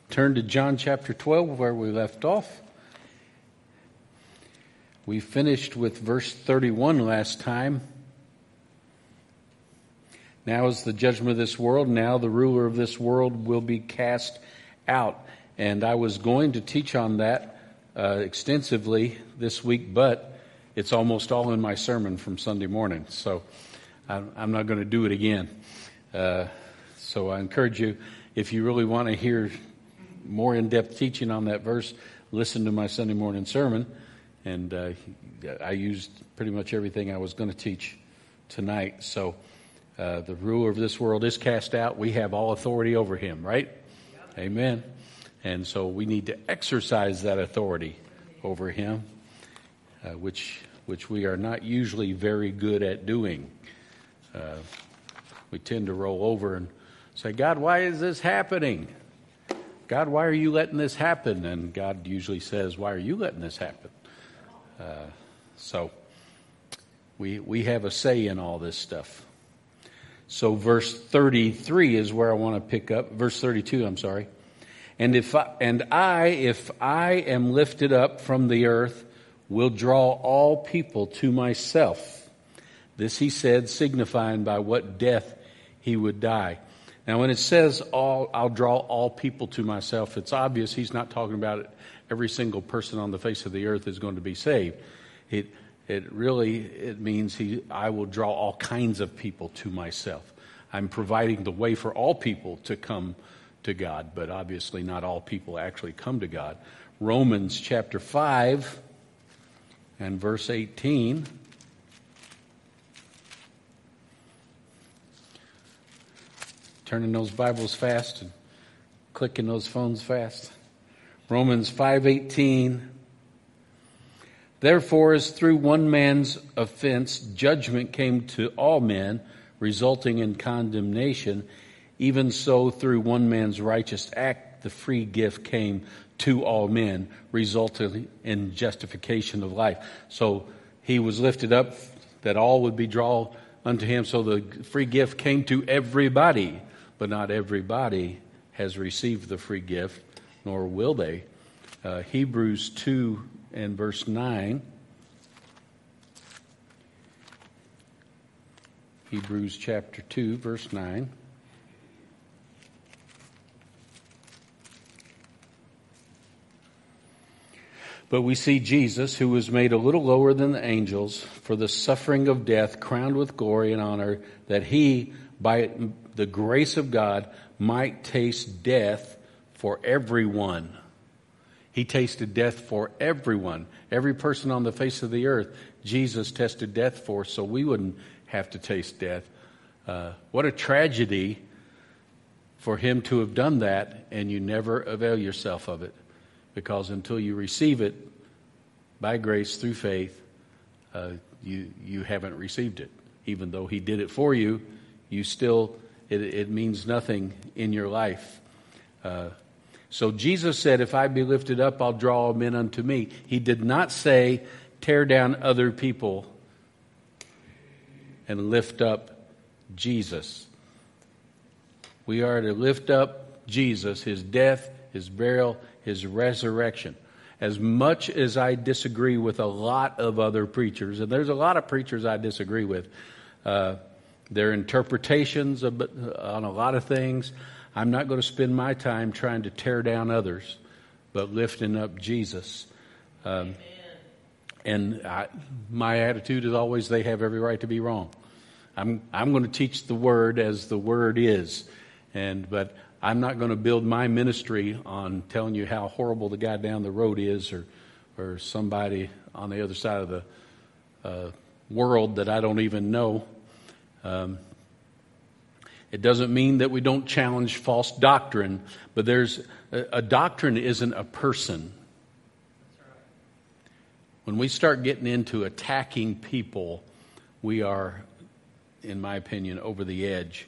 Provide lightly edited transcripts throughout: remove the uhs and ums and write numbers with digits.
Turn to John chapter 12 where we left off. We finished with verse 31 last time. Now is the judgment of this world. Now the ruler of this world will be cast out. And I was going to teach on that extensively this week, but it's almost all in my sermon from Sunday morning. So I'm not going to do it again. So I encourage you, if you really want to hear more in-depth teaching on that verse, listen to my Sunday morning sermon. And I used pretty much everything I was going to teach tonight. So the ruler of this world is cast out. We have all authority over him, right? Yep. Amen. And so we need to exercise that authority over him, which we are not usually very good at doing. We tend to roll over and say, God, why is this happening? God, why are you letting this happen? And God usually says, why are you letting this happen? So we have a say in all this stuff. So verse 33 is where I want to pick up. Verse 32, I'm sorry. And if I am lifted up from the earth, will draw all people to myself. This he said, signifying by what death he would die. Now, when it says I'll draw all people to myself, it's obvious he's not talking about every single person on the face of the earth is going to be saved. It means I will draw all kinds of people to myself. I'm providing the way for all people to come to God, but obviously not all people actually come to God. Romans chapter 5 and verse 18. Turning those Bibles fast and clicking those phones fast. Romans 5:18. Therefore, as through one man's offense, judgment came to all men, resulting in condemnation, even so through one man's righteous act, the free gift came to all men, resulting in justification of life. So he was lifted up that all would be drawn unto him. So the free gift came to everybody, but not everybody has received the free gift, nor will they. Hebrews 2 and verse 9. Hebrews chapter 2, verse 9. But we see Jesus, who was made a little lower than the angels, for the suffering of death, crowned with glory and honor, that he, by the grace of God, might taste death for everyone. He tasted death for everyone. Every person on the face of the earth, Jesus tasted death for, so we wouldn't have to taste death. What a tragedy for him to have done that, and you never avail yourself of it. Because until you receive it by grace through faith, you haven't received it. Even though he did it for you, you still, it means nothing in your life. So Jesus said, if I be lifted up, I'll draw all men unto me. He did not say, tear down other people and lift up Jesus. We are to lift up Jesus, his death, his burial, his resurrection. As much as I disagree with a lot of other preachers, and there's a lot of preachers I disagree with, their interpretations on a lot of things, I'm not going to spend my time trying to tear down others, but lifting up Jesus. And my attitude is always they have every right to be wrong. I'm going to teach the Word as the Word is, but I'm not going to build my ministry on telling you how horrible the guy down the road is, or somebody on the other side of the world that I don't even know. It doesn't mean that we don't challenge false doctrine, but there's a doctrine isn't a person. When we start getting into attacking people, we are, in my opinion, over the edge.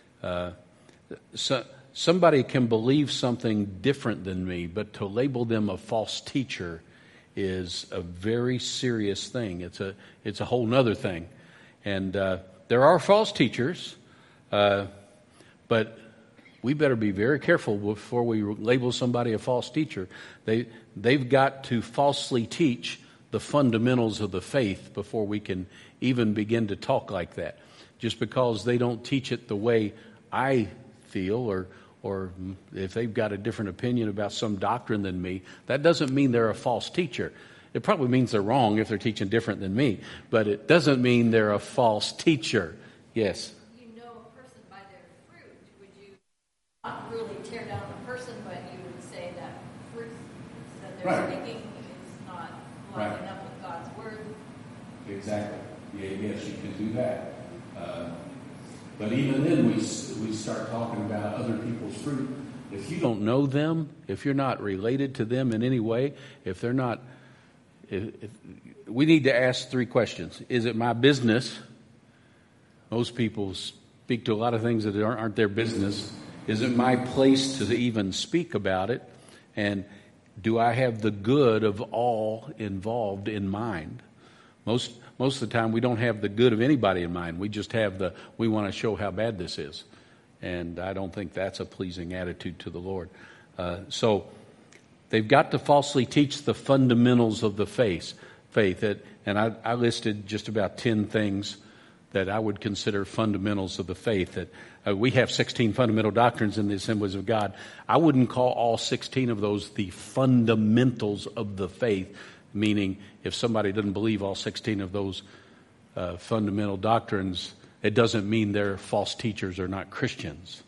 Somebody can believe something different than me, but to label them a false teacher is a very serious thing. It's a whole nother thing. And there are false teachers, but we better be very careful before we label somebody a false teacher. They've got to falsely teach the fundamentals of the faith before we can even begin to talk like that. Just because they don't teach it the way I feel, or if they've got a different opinion about some doctrine than me, that doesn't mean they're a false teacher. It probably means they're wrong if they're teaching different than me, but it doesn't mean they're a false teacher. Yes? You know a person by their fruit. Would you not really tear down the person, but you would say that fruit that they're speaking is not lining up with God's word? Exactly. Yes, you can do that. But even then, we start talking about other people's fruit. If you don't know them, if you're not related to them in any way, if they're not, we need to ask 3 questions. Is it my business? Most people speak to a lot of things that aren't their business. Is it my place to even speak about it? And do I have the good of all involved in mind? Most of the time, we don't have the good of anybody in mind. We just have we want to show how bad this is. And I don't think that's a pleasing attitude to the Lord. So they've got to falsely teach the fundamentals of the faith. And I listed just about 10 things that I would consider fundamentals of the faith. That we have 16 fundamental doctrines in the Assemblies of God. I wouldn't call all 16 of those the fundamentals of the faith, meaning if somebody doesn't believe all 16 of those fundamental doctrines, it doesn't mean they're false teachers or not Christians.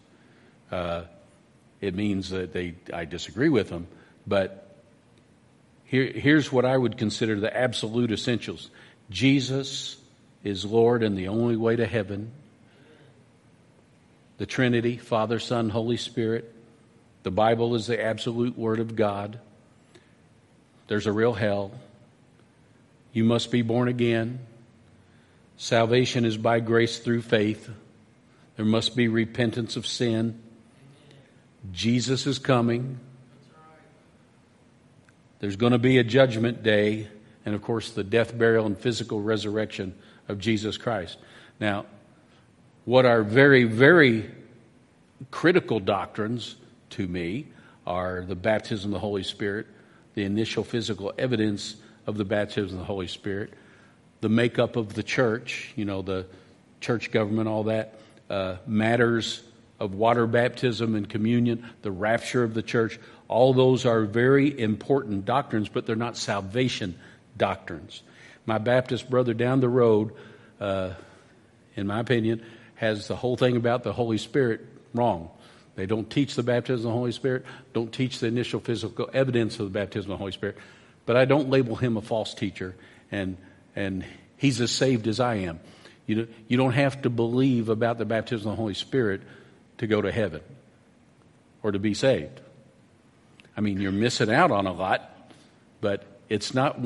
It means that I disagree with them. But here's what I would consider the absolute essentials. Jesus is Lord and the only way to heaven. The Trinity, Father, Son, Holy Spirit. The Bible is the absolute Word of God. There's a real hell. You must be born again. Salvation is by grace through faith. There must be repentance of sin. Jesus is coming. There's going to be a judgment day. And of course, the death, burial, and physical resurrection of Jesus Christ. Now, what are very, very critical doctrines to me are the baptism of the Holy Spirit, the initial physical evidence of the baptism of the Holy Spirit, the makeup of the church, the church government, all that, matters of water baptism and communion, the rapture of the church. All those are very important doctrines, but they're not salvation doctrines. My Baptist brother down the road, in my opinion, has the whole thing about the Holy Spirit wrong. They don't teach the baptism of the Holy Spirit, don't teach the initial physical evidence of the baptism of the Holy Spirit. But I don't label him a false teacher, and he's as saved as I am. You don't have to believe about the baptism of the Holy Spirit to go to heaven or to be saved. I mean, you're missing out on a lot, but it's not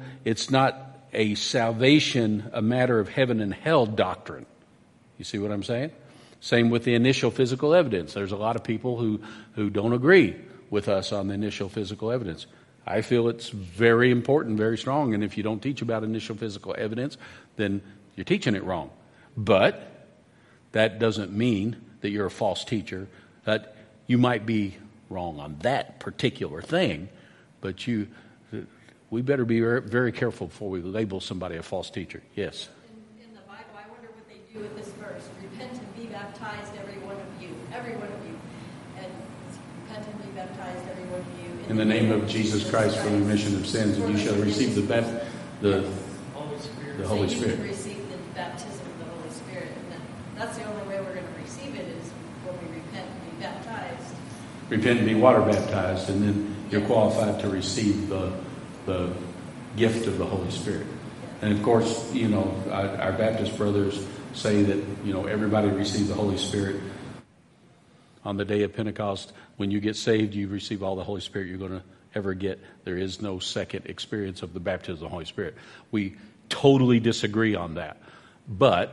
a salvation, a matter of heaven and hell doctrine. You see what I'm saying? Same with the initial physical evidence. There's a lot of people who don't agree with us on the initial physical evidence. I feel it's very important, very strong, and if you don't teach about initial physical evidence, then you're teaching it wrong. But that doesn't mean that you're a false teacher, that you might be wrong on that particular thing, but we better be very, very careful before we label somebody a false teacher. Yes? In the Bible, I wonder what they do with this verse. Repent and be baptized, every one of you. And repent and be baptized, every one of you. In the name of Jesus Christ for the remission of sins, and you shall receive the Holy Spirit. Receive the baptism of the Holy Spirit. And that's the only way we're going to receive it is when we repent and be baptized. Repent and be water baptized, and then you're qualified to receive the gift of the Holy Spirit. And of course, our Baptist brothers say that, everybody receives the Holy Spirit on the day of Pentecost. When you get saved, you receive all the Holy Spirit you're going to ever get. There is no second experience of the baptism of the Holy Spirit. We totally disagree on that. But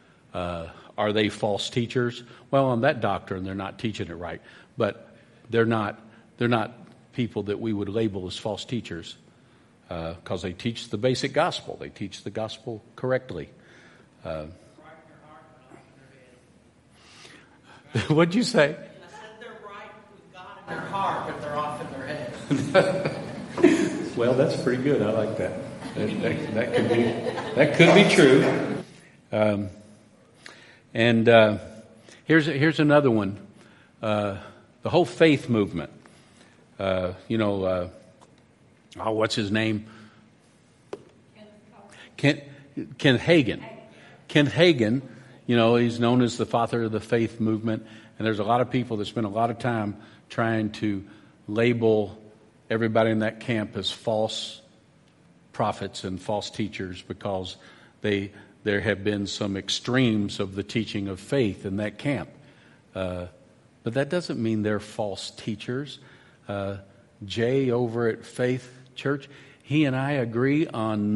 are they false teachers? Well, on that doctrine, they're not teaching it right. But they're not people that we would label as false teachers because they teach the basic gospel. They teach the gospel correctly. What'd you say? I said their car, but they're off in their head. Well, that's pretty good. I like that. That could be true. Here's another one. The whole faith movement. What's his name? Kent Hagin. Kent Hagin, he's known as the father of the faith movement. And there's a lot of people that spend a lot of time trying to label everybody in that camp as false prophets and false teachers because there have been some extremes of the teaching of faith in that camp. But that doesn't mean they're false teachers. Jay over at Faith Church, he and I agree on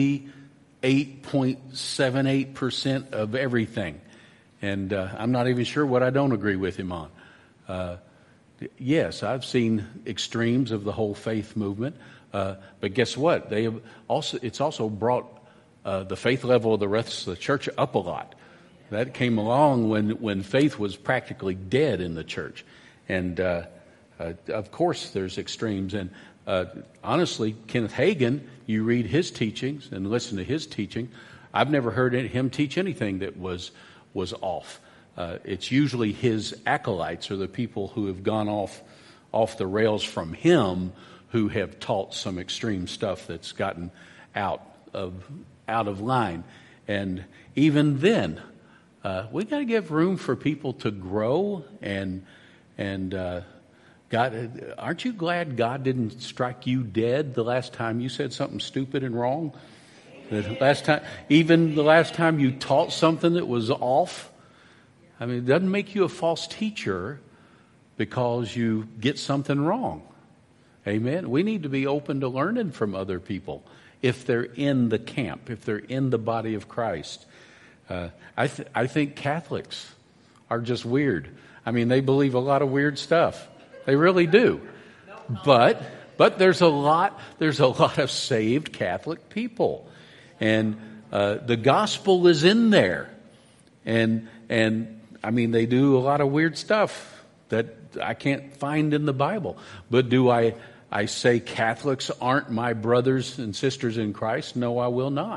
98.78% of everything. And I'm not even sure what I don't agree with him on. Yes, I've seen extremes of the whole faith movement. But guess what? It's also brought the faith level of the rest of the church up a lot. That came along when faith was practically dead in the church. And of course there's extremes. And honestly, Kenneth Hagin, you read his teachings and listen to his teaching, I've never heard him teach anything that was off. It's usually his acolytes or the people who have gone off the rails from him who have taught some extreme stuff that's gotten out of line. And even then, we got to give room for people to grow and God, aren't you glad God didn't strike you dead the last time you said something stupid and wrong? Even the last time you taught something that was off. I mean, it doesn't make you a false teacher because you get something wrong. Amen. We need to be open to learning from other people if they're in the camp, if they're in the body of Christ. I think Catholics are just weird. I mean, they believe a lot of weird stuff. They really do. But there's a lot of saved Catholic people. And the gospel is in there. And I mean, they do a lot of weird stuff that I can't find in the Bible. But do I say Catholics aren't my brothers and sisters in Christ? No, I will not.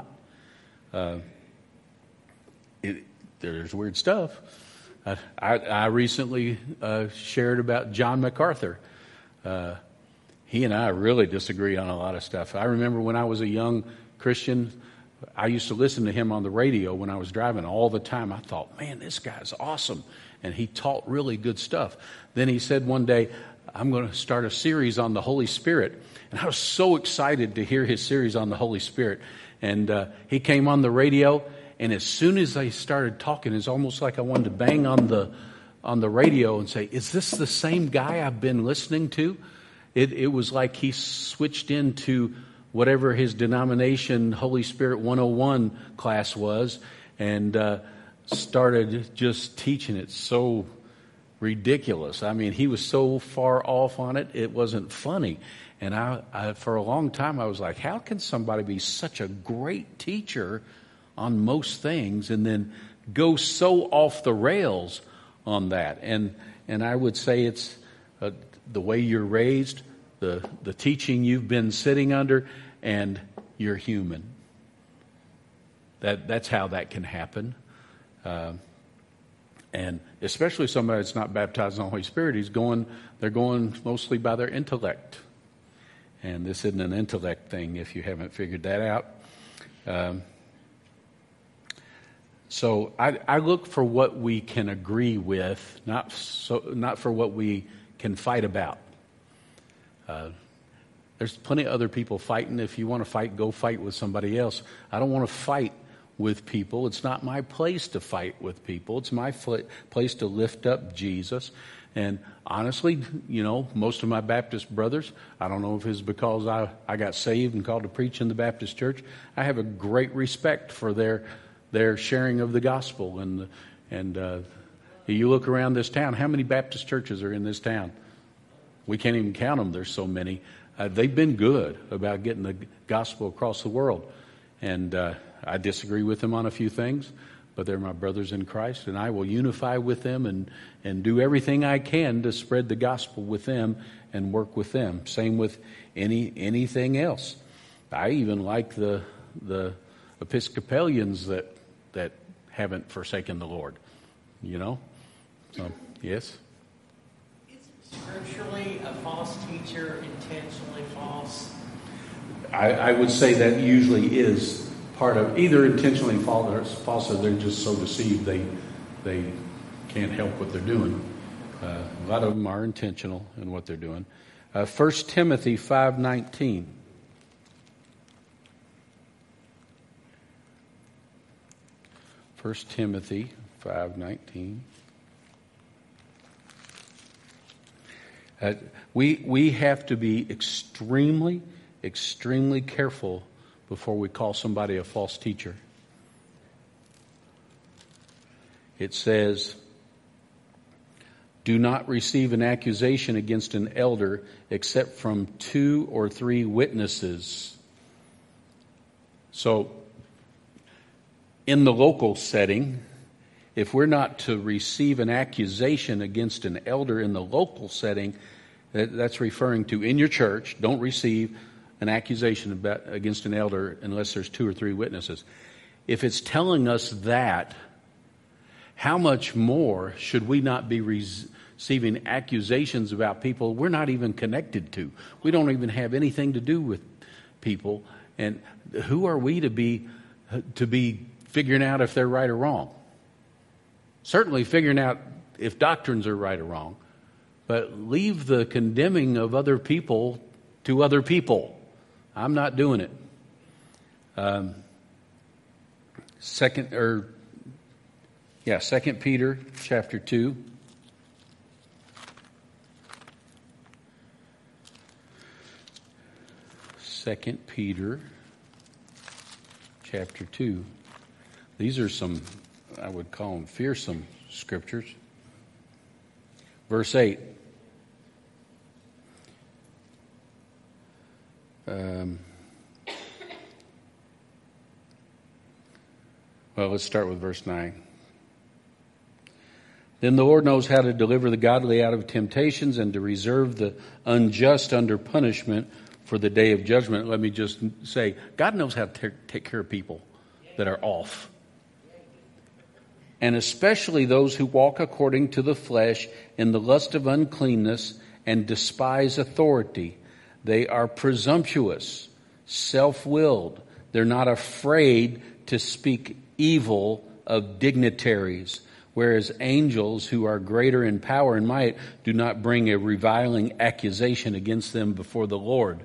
There's weird stuff. I recently shared about John MacArthur. He and I really disagree on a lot of stuff. I remember when I was a young Christian, I used to listen to him on the radio when I was driving all the time. I thought, man, this guy's awesome. And he taught really good stuff. Then he said one day, I'm going to start a series on the Holy Spirit. And I was so excited to hear his series on the Holy Spirit. And he came on the radio. And as soon as they started talking, it's almost like I wanted to bang on the radio and say, is this the same guy I've been listening to? It was like he switched into whatever his denomination Holy Spirit 101 class was and started just teaching it so ridiculous. I mean, he was so far off on it, it wasn't funny. And I for a long time, I was like, how can somebody be such a great teacher on most things and then go so off the rails on that? And I would say it's the way you're raised, the teaching you've been sitting under, and you're human. That's how that can happen. And especially somebody that's not baptized in the Holy Spirit, they're going mostly by their intellect. And this isn't an intellect thing if you haven't figured that out. So I look for what we can agree with, not for what we can fight about. There's plenty of other people fighting. If you want to fight, go fight with somebody else. I don't want to fight with people. It's not my place to fight with people. It's my place to lift up Jesus. And honestly, most of my Baptist brothers, I don't know if it's because I got saved and called to preach in the Baptist church. I have a great respect for their sharing of the gospel. And you look around this town, how many Baptist churches are in this town? We can't even count them. There's so many. They've been good about getting the gospel across the world. And I disagree with them on a few things, but they're my brothers in Christ, and I will unify with them and do everything I can to spread the gospel with them and work with them. Same with anything else. I even like the Episcopalians that haven't forsaken the Lord. So, yes? Is scripturally a false teacher intentionally false? I would say that usually is part of either intentionally false or they're just so deceived they can't help what they're doing. A lot of them are intentional in what they're doing. 1 Timothy 5:19. 1 Timothy 5:19. We have to be extremely careful before we call somebody a false teacher. It says, "Do not receive an accusation against an elder except from 2 or 3 witnesses." So, in the local setting, if we're not to receive an accusation against an elder in the local setting, that's referring to in your church, don't receive an accusation against an elder unless there's 2 or 3 witnesses. If it's telling us that, how much more should we not be receiving accusations about people we're not even connected to? We don't even have anything to do with people. And who are we to be figuring out if they're right or wrong? Certainly figuring out if doctrines are right or wrong. But leave the condemning of other people to other people. I'm not doing it. 2 Peter chapter 2. 2 Peter chapter 2. These are some, I would call them fearsome scriptures. Verse 8. Well, let's start with verse 9. Then the Lord knows how to deliver the godly out of temptations and to reserve the unjust under punishment for the day of judgment. Let me just say, God knows how to take care of people that are off. And especially those who walk according to the flesh in the lust of uncleanness and despise authority. They are presumptuous, self-willed. They're not afraid to speak evil of dignitaries, whereas angels who are greater in power and might do not bring a reviling accusation against them before the Lord.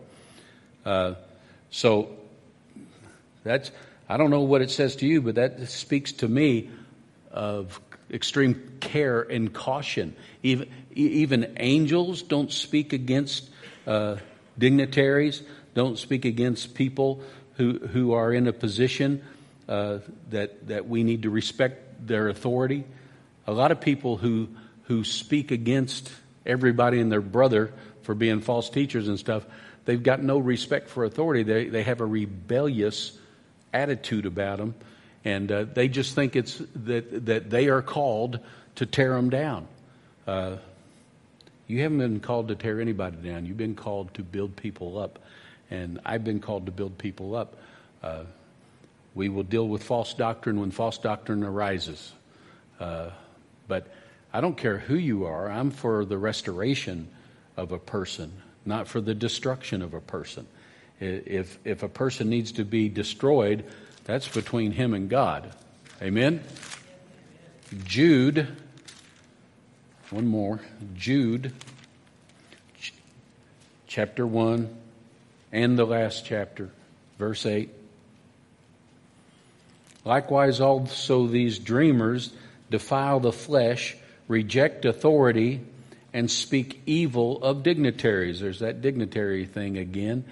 So that's, I don't know what it says to you, but that speaks to me of extreme care and caution. Even angels don't speak against dignitaries, don't speak against people who are in a position that we need to respect their authority. A lot of people who speak against everybody and their brother for being false teachers and stuff, they've got no respect for authority. They have a rebellious attitude about them, and they just think it's that they are called to tear them down. You haven't been called to tear anybody down. You've been called to build people up, and I've been called to build people up. We will deal with false doctrine when false doctrine arises. But I don't care who you are. I'm for the restoration of a person, not for the destruction of a person. If a person needs to be destroyed, that's between him and God. Amen? Jude, one more. Jude, chapter 1, and the last chapter, verse 8. Likewise also these dreamers defile the flesh, reject authority, and speak evil of dignitaries. There's that dignitary thing again.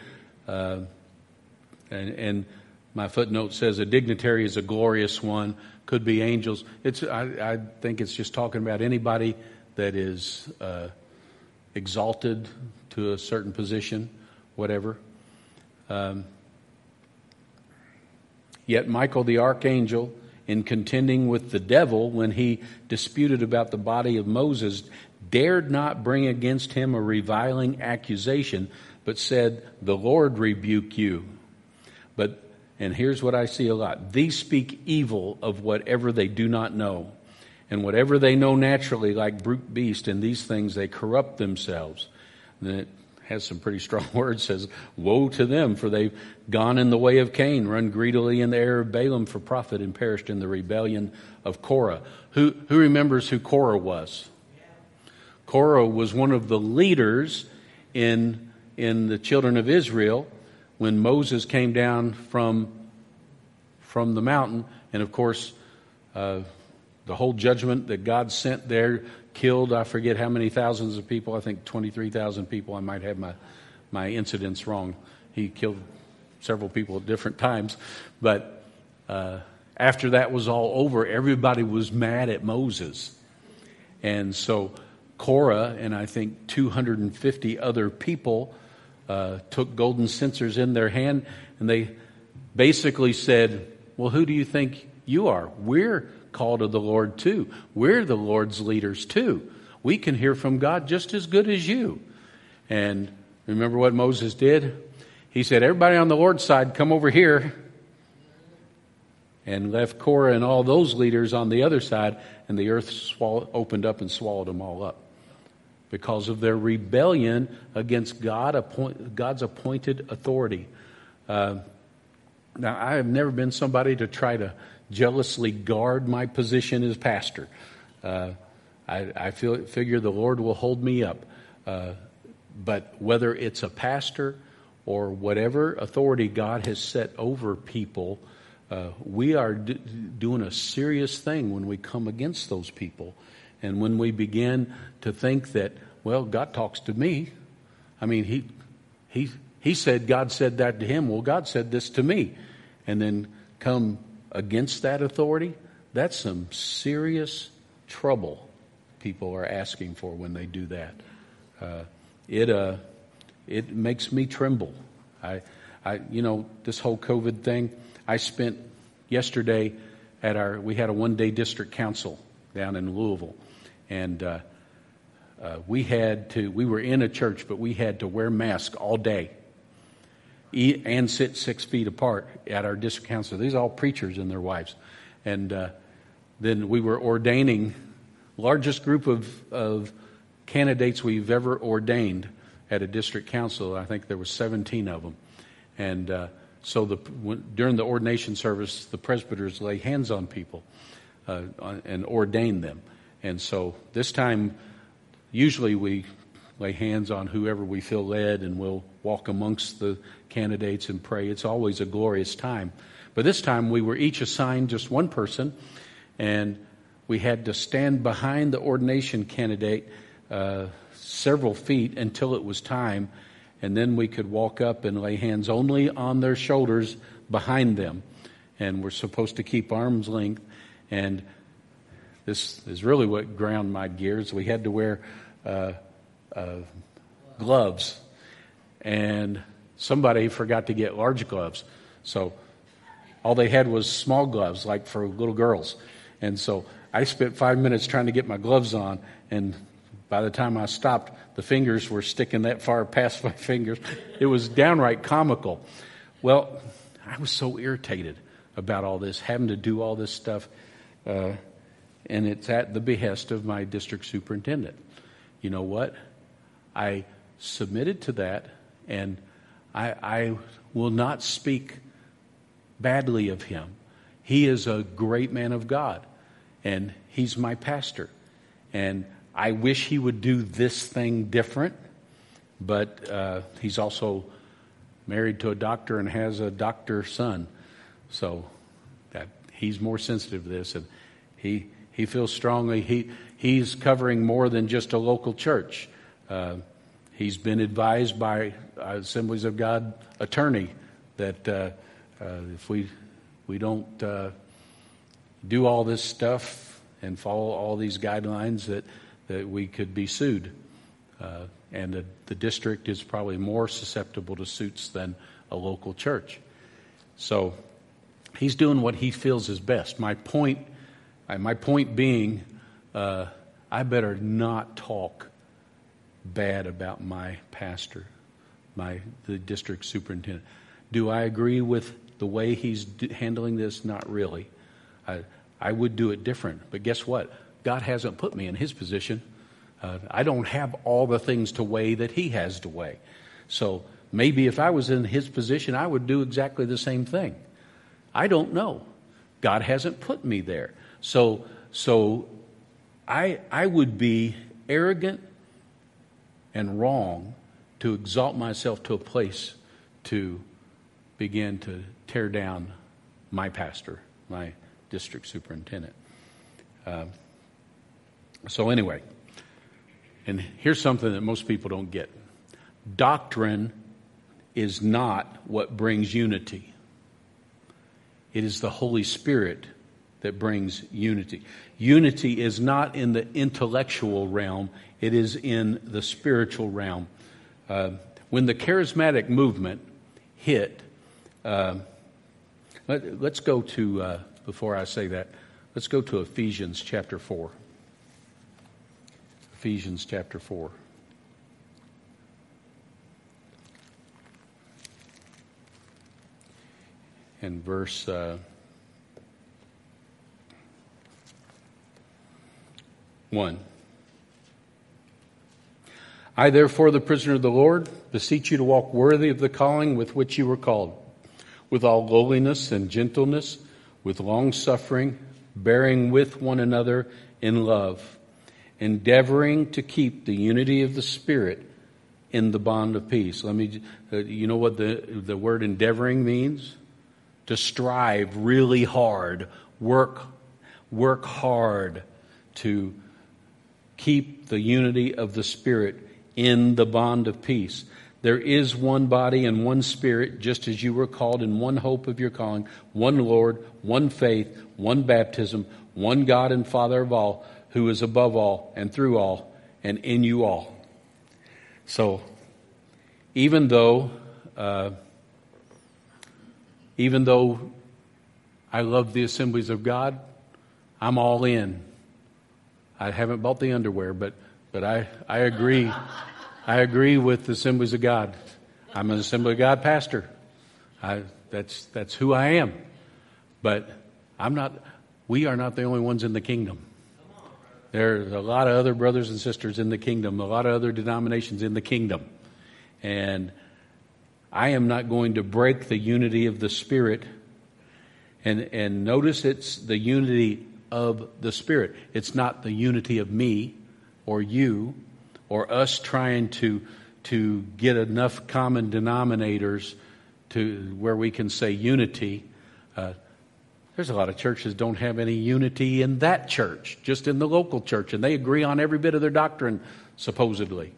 And my footnote says a dignitary is a glorious one, could be angels. I think it's just talking about anybody that is exalted to a certain position, whatever. Yet Michael the archangel, in contending with the devil when he disputed about the body of Moses, dared not bring against him a reviling accusation, but said, "The Lord rebuke you." But, and here's what I see a lot, these speak evil of whatever they do not know. And whatever they know naturally, like brute beast, in these things they corrupt themselves. And it has some pretty strong words, says, "Woe to them, for they've gone in the way of Cain, run greedily in the error of Balaam for profit, and perished in the rebellion of Korah." Who remembers who Korah was? Korah was one of the leaders in the children of Israel when Moses came down from the mountain. And of course, the whole judgment that God sent there killed, I forget how many thousands of people. I think 23,000 people. I might have my incidents wrong. He killed several people at different times. But after that was all over, everybody was mad at Moses. And so Korah and I think 250 other people took golden censers in their hand, and they basically said, "Well, who do you think you are? We're called of the Lord too. We're the Lord's leaders too. We can hear from God just as good as you." And remember what Moses did? He said, "Everybody on the Lord's side, come over here." And left Korah and all those leaders on the other side, and the earth opened up and swallowed them all up because of their rebellion against God's appointed authority. Now, I have never been somebody to try to jealously guard my position as pastor. I figure the Lord will hold me up. But whether it's a pastor or whatever authority God has set over people, we are doing a serious thing when we come against those people. And when we begin to think that, well, God talks to me. I mean, he said God said that to him. Well, God said this to me. And then come against that authority, that's some serious trouble people are asking for when they do that. It makes me tremble. This whole COVID thing, I spent yesterday we had a one-day district council down in Louisville, and we were in a church, but we had to wear masks all day. Eat and sit 6 feet apart at our district council. These are all preachers and their wives. And then we were ordaining, largest group of candidates we've ever ordained at a district council. I think there were 17 of them. And so during the ordination service, the presbyters lay hands on people and ordain them. And so this time, usually we lay hands on whoever we feel led, and we'll walk amongst the candidates and pray. It's always a glorious time. But this time we were each assigned just one person, and we had to stand behind the ordination candidate several feet until it was time, and then we could walk up and lay hands only on their shoulders behind them. And we're supposed to keep arm's length. And this is really what ground my gears. We had to wear gloves, and somebody forgot to get large gloves, so all they had was small gloves, like for little girls. And so I spent 5 minutes trying to get my gloves on, and by the time I stopped, the fingers were sticking that far past my fingers. It was downright comical. Well, I was so irritated about all this, having to do all this stuff, and it's at the behest of my district superintendent. You know what? I submitted to that, and I will not speak badly of him. He is a great man of God, and he's my pastor. And I wish he would do this thing different, but he's also married to a doctor and has a doctor son, so that he's more sensitive to this, and he feels strongly. He's covering more than just a local church. He's been advised by Assemblies of God attorney that if we don't do all this stuff and follow all these guidelines, that we could be sued. And the district is probably more susceptible to suits than a local church. So He's doing what he feels is best. My point being, I better not talk bad about my pastor, the district superintendent. Do I agree with the way he's handling this? Not really. I would do it different. But guess what? God hasn't put me in his position. I don't have all the things to weigh that he has to weigh. So maybe if I was in his position, I would do exactly the same thing. I don't know. God hasn't put me there. So I would be arrogant and wrong to exalt myself to a place to begin to tear down my pastor, my district superintendent. So anyway, and here's something that most people don't get. Doctrine is not what brings unity. It is the Holy Spirit that brings unity. Unity is not in the intellectual realm. It is in the spiritual realm. When the charismatic movement hit, let's go to, before I say that, let's go to Ephesians chapter 4. Ephesians chapter 4. And verse 1. I, therefore, the prisoner of the Lord, beseech you to walk worthy of the calling with which you were called, with all lowliness and gentleness, with long suffering, bearing with one another in love, endeavoring to keep the unity of the Spirit in the bond of peace. You know what the word endeavoring means? To strive really hard, work hard to keep the unity of the Spirit in the bond of peace. There is one body and one Spirit, just as you were called in one hope of your calling, one Lord, one faith, one baptism, one God and Father of all, who is above all and through all and in you all. So, even though I love the Assemblies of God, I'm all in. I haven't bought the underwear, but I agree. I agree with the Assemblies of God. I'm an Assembly of God pastor. That's who I am. But we are not the only ones in the kingdom. There's a lot of other brothers and sisters in the kingdom, a lot of other denominations in the kingdom. And I am not going to break the unity of the Spirit. And notice it's the unity of the Spirit. It's not the unity of me or you or us trying to get enough common denominators to where we can say unity. There's a lot of churches don't have any unity in that church, just in the local church, and they agree on every bit of their doctrine, supposedly.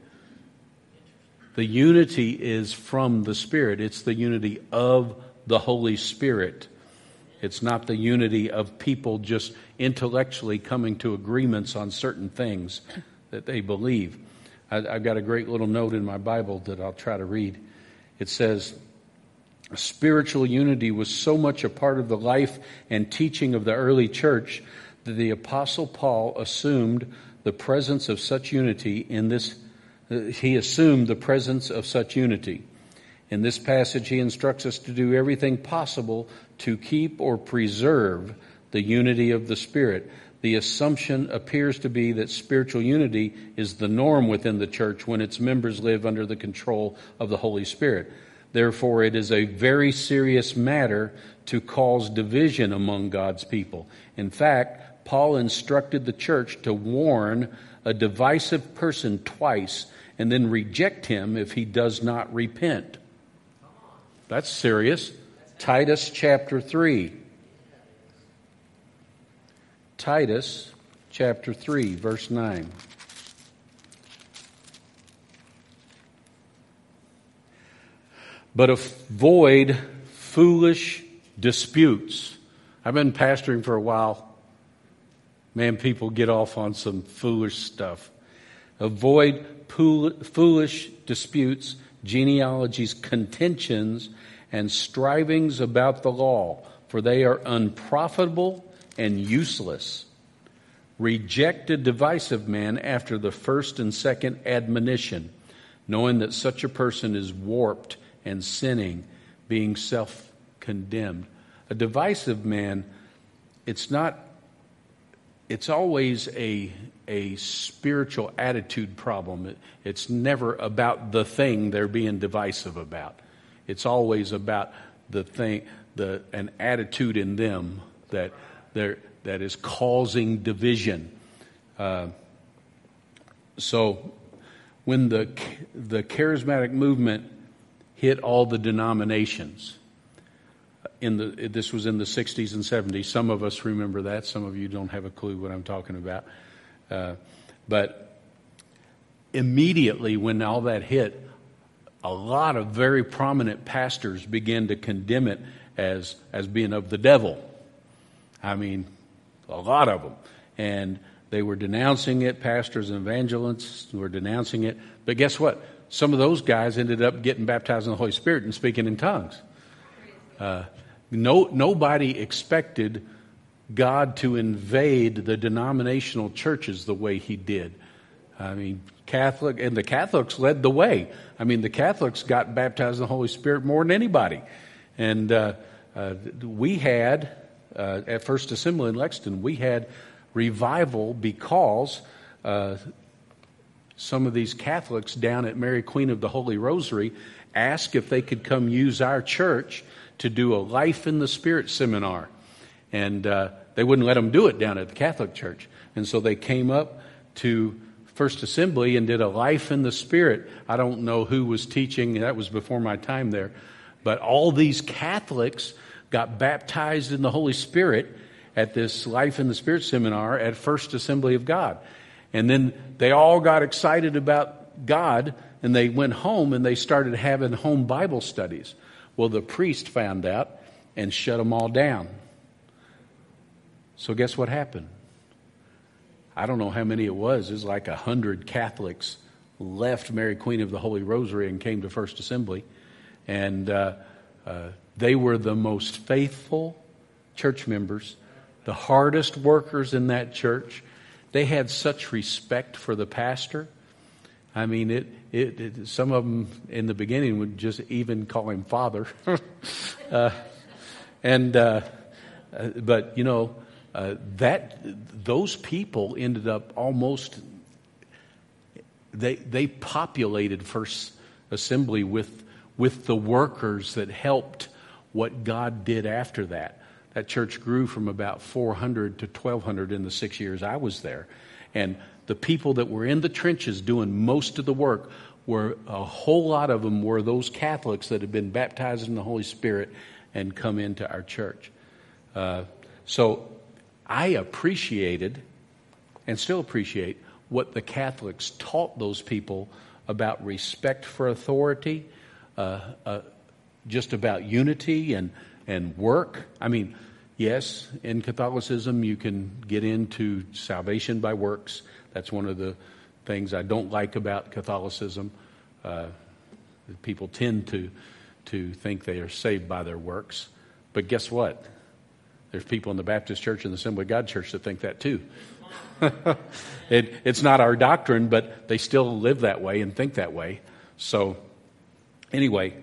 The unity is from the Spirit. It's the unity of the Holy Spirit. It's not the unity of people just intellectually coming to agreements on certain things that they believe. I've got a great little note in my Bible that I'll try to read. It says, spiritual unity was so much a part of the life and teaching of the early church that the Apostle Paul assumed the presence of such unity in this. He assumed the presence of such unity. In this passage, he instructs us to do everything possible to keep or preserve the unity of the Spirit. The assumption appears to be that spiritual unity is the norm within the church when its members live under the control of the Holy Spirit. Therefore, it is a very serious matter to cause division among God's people. In fact, Paul instructed the church to warn a divisive person twice and then reject him if he does not repent. That's serious. Titus chapter 3. Titus chapter 3, verse 9. But avoid foolish disputes. I've been pastoring for a while. Man, people get off on some foolish stuff. Avoid foolish disputes, genealogies, contentions, and strivings about the law, for they are unprofitable and useless. Reject a divisive man after the first and second admonition, knowing that such a person is warped and sinning, being self-condemned. A divisive man, it's always a spiritual attitude problem. It's never about the thing they're being divisive about. It's always about the thing, an attitude in them that is causing division. So when the charismatic movement hit all the denominations, this was in the 60s and 70s. Some of us remember that. Some of you don't have a clue what I'm talking about. But immediately when all that hit, a lot of very prominent pastors began to condemn it as being of the devil. I mean, a lot of them. And they were denouncing it. Pastors and evangelists were denouncing it. But guess what? Some of those guys ended up getting baptized in the Holy Spirit and speaking in tongues. Nobody expected God to invade the denominational churches the way he did. I mean, the Catholics led the way. I mean, the Catholics got baptized in the Holy Spirit more than anybody. And we had, at First Assembly in Lexington, we had revival because some of these Catholics down at Mary Queen of the Holy Rosary asked if they could come use our church to do a Life in the Spirit seminar. And they wouldn't let them do it down at the Catholic Church. And so they came up to First Assembly and did a Life in the Spirit. I don't know who was teaching. That was before my time there. But all these Catholics got baptized in the Holy Spirit at this Life in the Spirit seminar at First Assembly of God. And then they all got excited about God, and they went home and they started having home Bible studies. Well, the priest found out and shut them all down. So guess what happened? I don't know how many it was. It was like 100 Catholics left Mary Queen of the Holy Rosary and came to First Assembly. And they were the most faithful church members, the hardest workers in that church. They had such respect for the pastor. I mean, some of them in the beginning would just even call him Father. But you know, those people ended up almost. They populated First Assembly with the workers that helped what God did after that. That church grew from about 400 to 1,200 in the 6 years I was there. And the people that were in the trenches doing most of the work were, a whole lot of them were those Catholics that had been baptized in the Holy Spirit and come into our church. So I appreciated and still appreciate what the Catholics taught those people about respect for authority, just about unity and work. I mean, yes, in Catholicism you can get into salvation by works. That's one of the things I don't like about Catholicism. People tend to think they are saved by their works. But guess what? There's people in the Baptist Church and the Assembly of God Church that think that too. It's not our doctrine, but they still live that way and think that way. So anyway,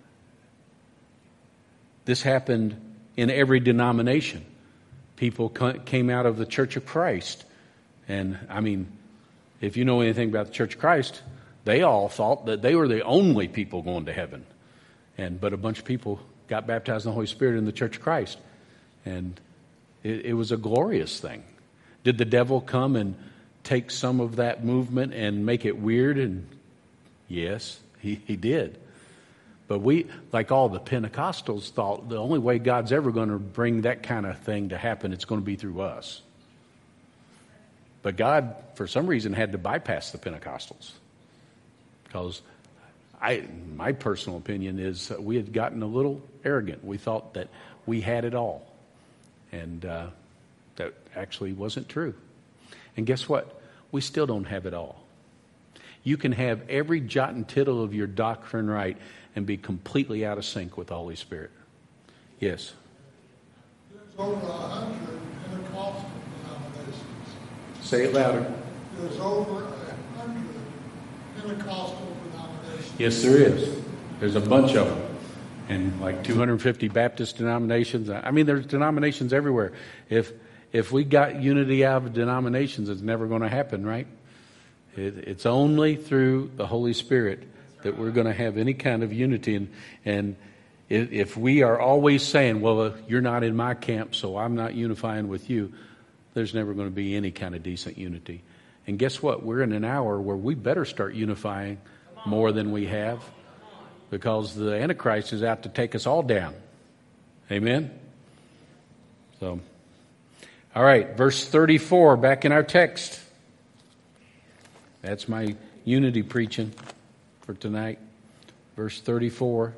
this happened in every denomination. People came out of the Church of Christ. And I mean, if you know anything about the Church of Christ, they all thought that they were the only people going to heaven. But a bunch of people got baptized in the Holy Spirit in the Church of Christ. And it was a glorious thing. Did the devil come and take some of that movement and make it weird? And yes, he did. But we, like all the Pentecostals, thought the only way God's ever going to bring that kind of thing to happen, it's going to be through us. But God, for some reason, had to bypass the Pentecostals. Because my personal opinion is we had gotten a little arrogant. We thought that we had it all. And that actually wasn't true. And guess what? We still don't have it all. You can have every jot and tittle of your doctrine right and be completely out of sync with the Holy Spirit. Yes. over 100 Pentecostal denominations. Say it louder. There's over 100 Pentecostal denominations. Yes, there is. There's a bunch of them. And like 250 Baptist denominations. I mean, there's denominations everywhere. If we got unity out of denominations, it's never going to happen, right? It's only through the Holy Spirit that we're going to have any kind of unity. And if we are always saying, well, you're not in my camp, so I'm not unifying with you, there's never going to be any kind of decent unity. And guess what? We're in an hour where we better start unifying more than we have, because the Antichrist is out to take us all down. Amen? So, all right, verse 34, back in our text. That's my unity preaching for tonight. Verse 34.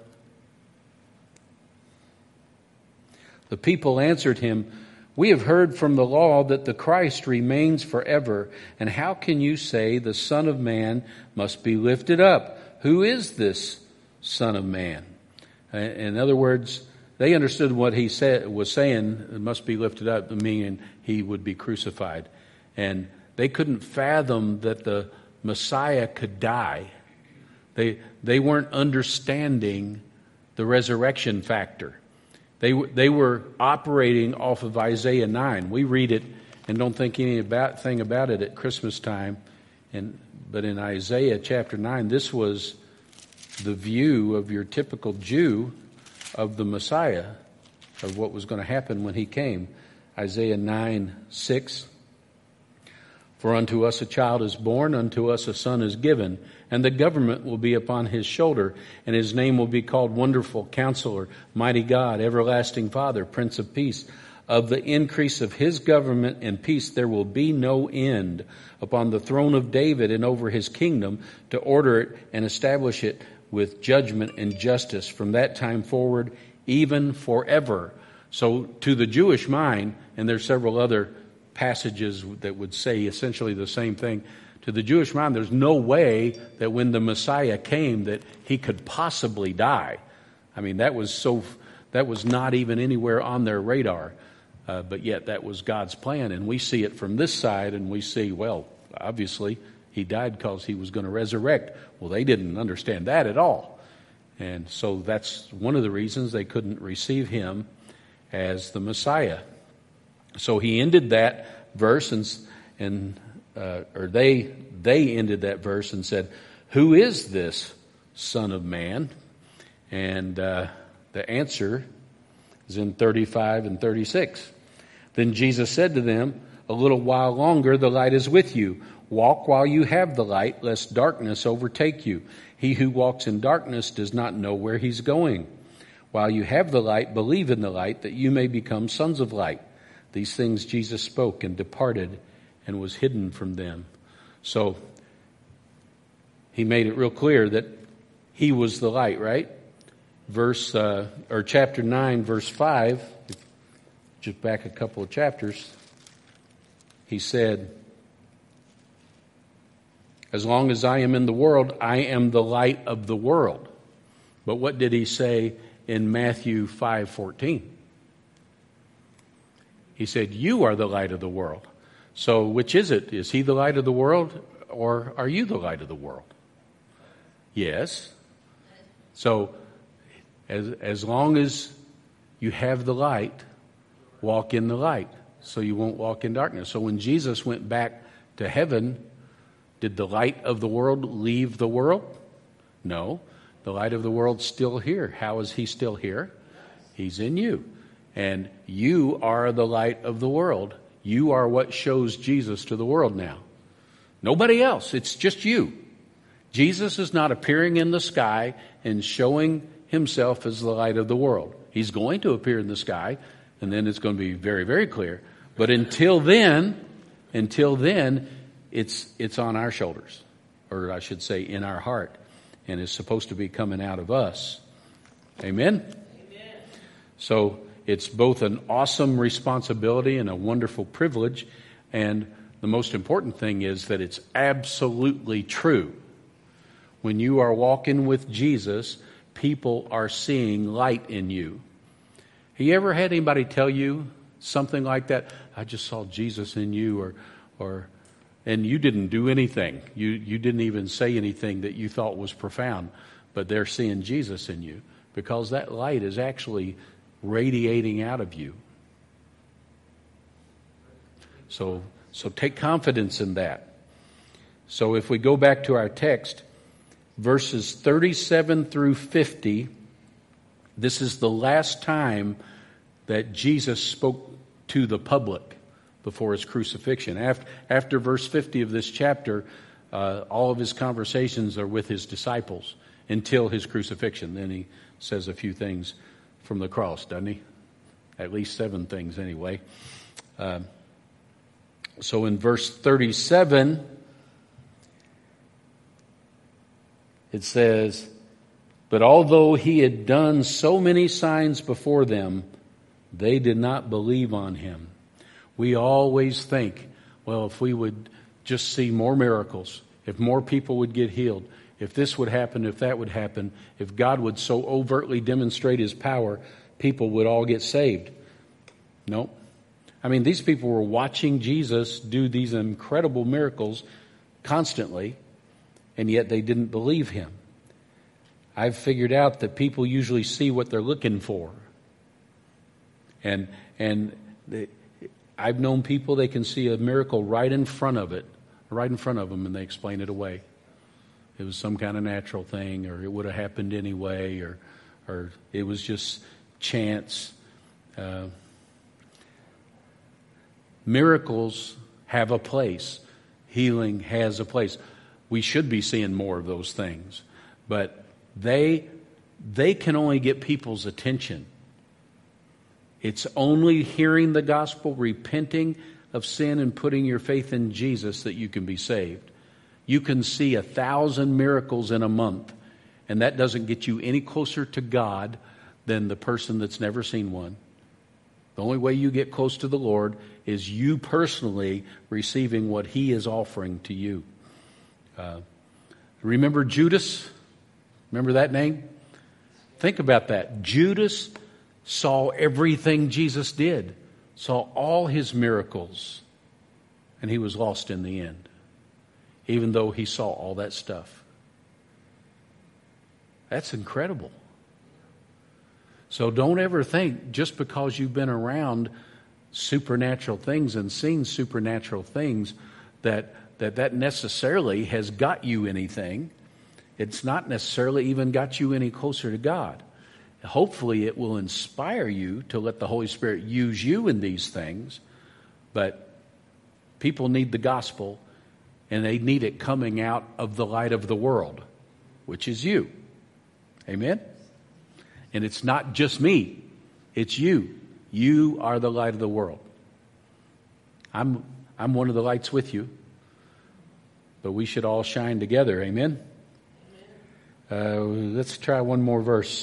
The people answered him, "We have heard from the law that the Christ remains forever. And how can you say the Son of Man must be lifted up? Who is this Son of Man?" In other words, they understood what he was saying, it must be lifted up, meaning he would be crucified. And they couldn't fathom that the Messiah could die. They weren't understanding the resurrection factor. They were operating off of Isaiah 9. We read it and don't think anything about it at Christmas time. But in Isaiah chapter 9, this was the view of your typical Jew of the Messiah, of what was going to happen when he came. Isaiah 9:6. For unto us a child is born, unto us a son is given, and the government will be upon his shoulder, and his name will be called Wonderful Counselor, Mighty God, Everlasting Father, Prince of Peace. Of the increase of his government and peace there will be no end upon the throne of David and over his kingdom, to order it and establish it with judgment and justice from that time forward, even forever. So to the Jewish mind, and there's several other passages that would say essentially the same thing, to the Jewish mind, there's no way that when the Messiah came that he could possibly die. I mean, that was not even anywhere on their radar. But yet that was God's plan. And we see it from this side, and we see, well, obviously he died because he was going to resurrect. Well, they didn't understand that at all. And so that's one of the reasons they couldn't receive him as the Messiah. So he ended that verse, or they ended that verse and said, "Who is this Son of Man?" And the answer is in 35 and 36. Then Jesus said to them, "A little while longer the light is with you. Walk while you have the light, lest darkness overtake you. He who walks in darkness does not know where he's going. While you have the light, believe in the light, that you may become sons of light." These things Jesus spoke and departed and was hidden from them. So he made it real clear that he was the light, right? Chapter 9, verse 5, just back a couple of chapters, he said, "As long as I am in the world, I am the light of the world." But what did he say in Matthew 5:14? He said, "You are the light of the world." So which is it? Is he the light of the world, or are you the light of the world? Yes. So as long as you have the light, walk in the light, so you won't walk in darkness. So when Jesus went back to heaven, did the light of the world leave the world? No. The light of the world's still here. How is he still here? He's in you. And you are the light of the world. You are what shows Jesus to the world now. Nobody else. It's just you. Jesus is not appearing in the sky and showing himself as the light of the world. He's going to appear in the sky, and then it's going to be very, very clear. But until then, it's on our shoulders, or I should say in our heart, and it's supposed to be coming out of us. Amen? Amen. So it's both an awesome responsibility and a wonderful privilege, and the most important thing is that it's absolutely true. When you are walking with Jesus, people are seeing light in you. Have you ever had anybody tell you something like that? I just saw Jesus in you, and you didn't do anything. You didn't even say anything that you thought was profound, but they're seeing Jesus in you because that light is actually radiating out of you. So take confidence in that. So if we go back to our text, verses 37 through 50, this is the last time that Jesus spoke to the public before his crucifixion. After verse 50 of this chapter, all of his conversations are with his disciples until his crucifixion. Then he says a few things from the cross, doesn't he? At least 7 things anyway. So in verse 37, it says, "But although he had done so many signs before them, they did not believe on him." We always think, well, if we would just see more miracles, if more people would get healed, if this would happen, if that would happen, if God would so overtly demonstrate his power, people would all get saved. Nope. I mean, these people were watching Jesus do these incredible miracles constantly, and yet they didn't believe him. I've figured out that people usually see what they're looking for. And I've known people, they can see a miracle right in front of them, and they explain it away. It was some kind of natural thing, or it would have happened anyway, or it was just chance. Miracles have a place. Healing has a place. We should be seeing more of those things. But they can only get people's attention. It's only hearing the gospel, repenting of sin, and putting your faith in Jesus that you can be saved. You can see 1,000 miracles in a month, and that doesn't get you any closer to God than the person that's never seen one. The only way you get close to the Lord is you personally receiving what he is offering to you. Remember Judas? Remember that name? Think about that. Judas saw everything Jesus did, saw all his miracles, and he was lost in the end, even though he saw all that stuff. That's incredible. So don't ever think just because you've been around supernatural things and seen supernatural things that necessarily has got you anything. It's not necessarily even got you any closer to God. Hopefully it will inspire you to let the Holy Spirit use you in these things. But people need the gospel, and they need it coming out of the light of the world, which is you. Amen? And it's not just me. It's you. You are the light of the world. I'm one of the lights with you. But we should all shine together. Amen? Let's try one more verse.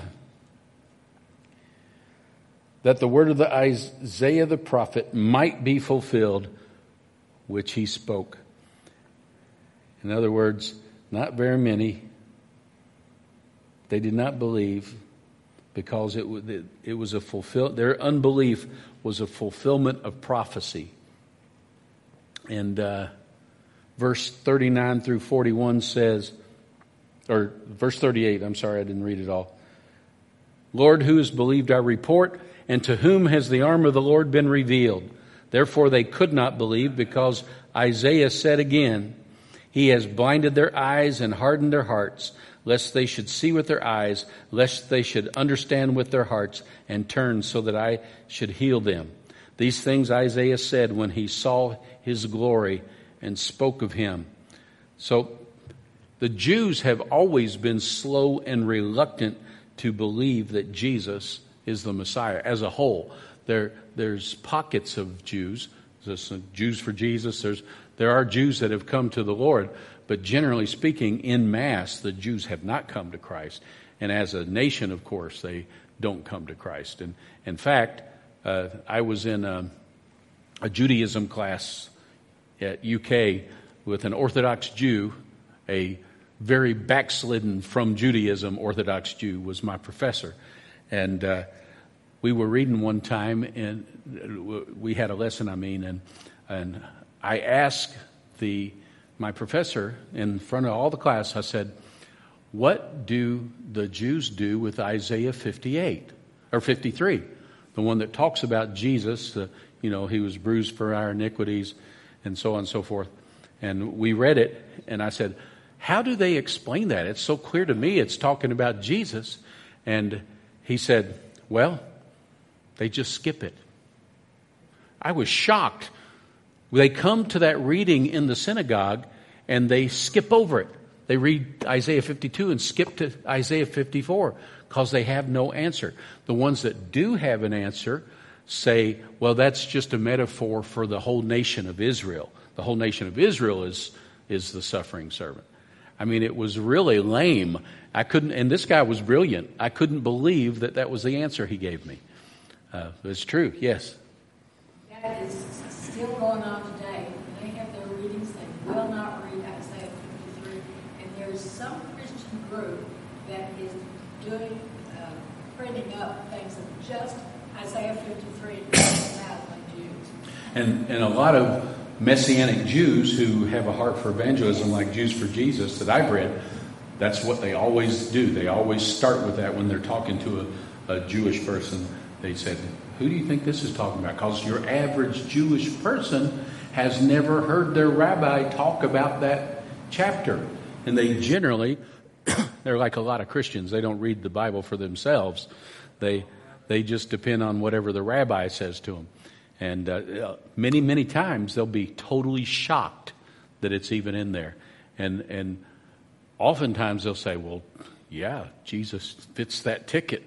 That the word of the Isaiah the prophet might be fulfilled, which he spoke. In other words, not very many. They did not believe because it was a their unbelief was a fulfillment of prophecy. And verse 39 through 41 says, or verse 38, I'm sorry, I didn't read it all. Lord, who has believed our report, and to whom has the arm of the Lord been revealed? Therefore they could not believe, because Isaiah said again, He has blinded their eyes and hardened their hearts, lest they should see with their eyes, lest they should understand with their hearts, and turn so that I should heal them. These things Isaiah said when he saw his glory and spoke of him. So the Jews have always been slow and reluctant to believe that Jesus is the Messiah as a whole. There's pockets of Jews. There's Jews for Jesus. There are Jews that have come to the Lord. But generally speaking, in mass, the Jews have not come to Christ. And as a nation, of course, they don't come to Christ. And in fact, I was in a Judaism class at UK with an Orthodox Jew. A very backslidden from Judaism Orthodox Jew was my professor. And we were reading one time, and we had a lesson, and I asked my professor in front of all the class, I said, what do the Jews do with Isaiah 58 or 53? The one that talks about Jesus, he was bruised for our iniquities and so on and so forth. And we read it, and I said, how do they explain that? It's so clear to me it's talking about Jesus. And he said, well, they just skip it. I was shocked. They come to that reading in the synagogue, and they skip over it. They read Isaiah 52 and skip to Isaiah 54 because they have no answer. The ones that do have an answer say, well, that's just a metaphor for the whole nation of Israel. The whole nation of Israel is the suffering servant. I mean, it was really lame. And this guy was brilliant. I couldn't believe that was the answer he gave me. It's true, yes. That is still going on today. They have their readings. They will not read Isaiah 53. And there's some Christian group that is doing, printing up things of just Isaiah 53 and passing it out like Jews. And a lot of Messianic Jews who have a heart for evangelism, like Jews for Jesus that I've read, that's what they always do. They always start with that when they're talking to a Jewish person. They said, who do you think this is talking about? Because your average Jewish person has never heard their rabbi talk about that chapter. And they generally, they're like a lot of Christians. They don't read the Bible for themselves. They just depend on whatever the rabbi says to them. And many, many times they'll be totally shocked that it's even in there. And oftentimes they'll say, well, yeah, Jesus fits that ticket,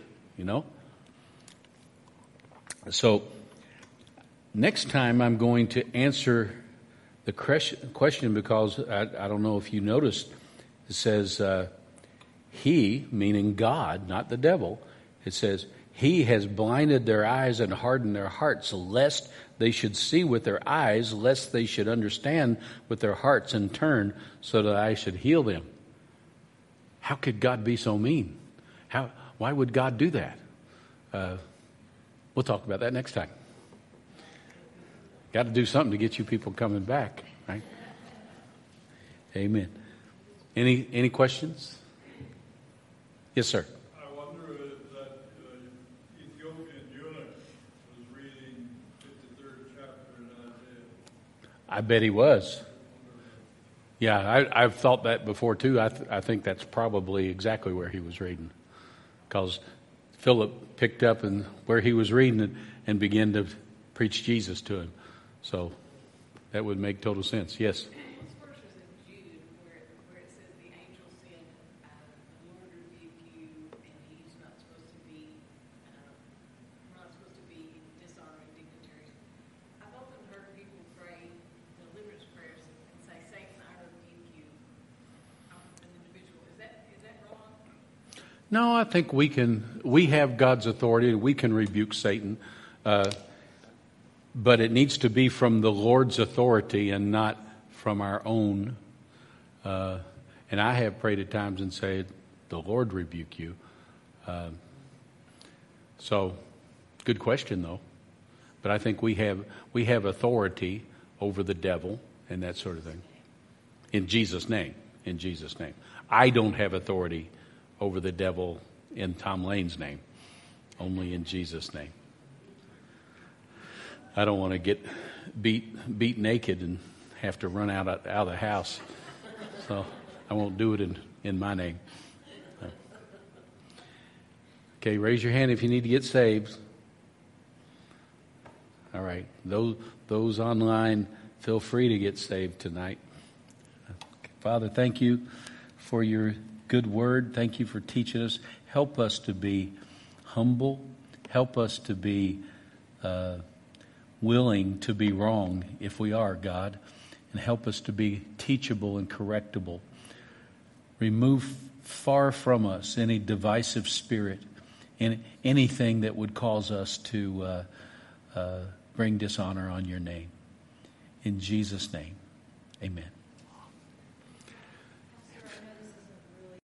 So next time I'm going to answer the question because I don't know if you noticed, it says he, meaning God, not the devil, it says, he has blinded their eyes and hardened their hearts, lest they should see with their eyes, lest they should understand with their hearts and turn, so that I should heal them. How could God be so mean? Why would God do that? We'll talk about that next time. Got to do something to get you people coming back, right? Amen. Any questions? Yes, sir. I bet he was. Yeah, I've thought that before too. I think that's probably exactly where he was reading, because Philip picked up and where he was reading and began to preach Jesus to him. So that would make total sense. Yes. This verse is in Jude where it says the angel said, "The Lord rebuke you," and he's not supposed to be. We're not supposed to be dishonoring dignitaries. I've often heard people pray deliverance prayers and say, "Satan, I rebuke you." I'm an individual. Is that wrong? No, I think we have God's authority and we can rebuke Satan. But it needs to be from the Lord's authority and not from our own. And I have prayed at times and said, the Lord rebuke you. So, good question though. But I think we have authority over the devil and that sort of thing. In Jesus' name. In Jesus' name. I don't have authority over the devil in Tom Lane's name. Only in Jesus' name. I don't want to get beat naked and have to run out of the house. So I won't do it in my name. Okay, raise your hand if you need to get saved. All right. Those online, feel free to get saved tonight. Father, thank you for your good word. Thank you for teaching us. Help us to be humble. Help us to be willing to be wrong if we are, God. And help us to be teachable and correctable. Remove far from us any divisive spirit and anything that would cause us to bring dishonor on your name. In Jesus' name, amen.